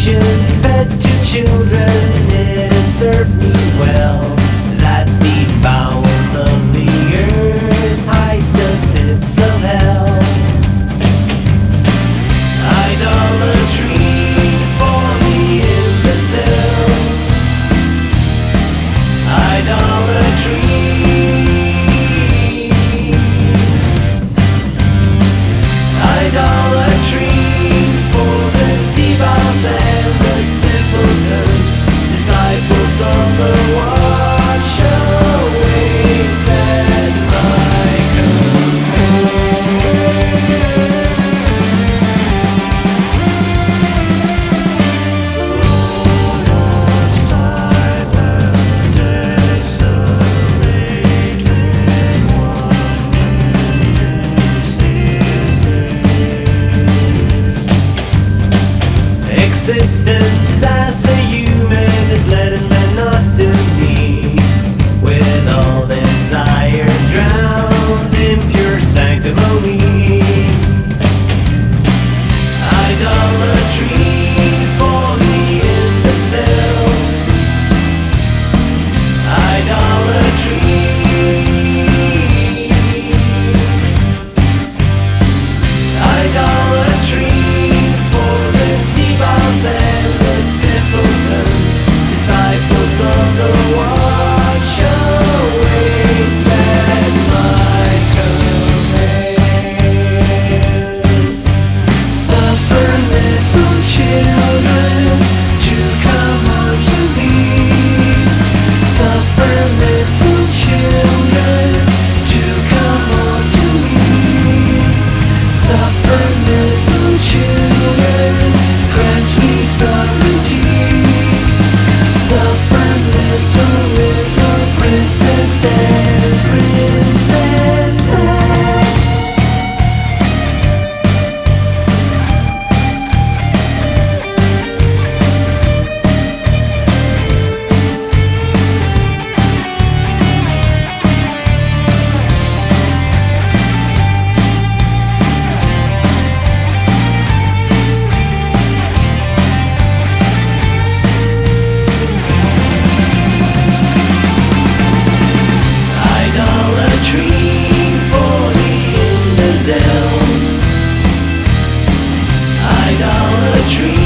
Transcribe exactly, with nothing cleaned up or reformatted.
nations fed to children, it has served me well that the bowels of the earth hides the pits of hell. Idolatry for the imbeciles. Idolatry. Idolatry for the devout and the simpletons, disciples of the watch awaits at my Lord of silence, desolated one, this is existence as a human is led in monotony, with all desires drowned in pure sanctimony. Idolatry for the imbeciles. Idolatry. Idolatry for the devout and the simpletons, disciples of the watch awaits at my command. Suffer little children to come unto me. Suffer little children to come unto me. Suffer little children, grant me sovereignty. Suffer little, little princess and princesses. Idolatry for the imbeciles. Idolatry.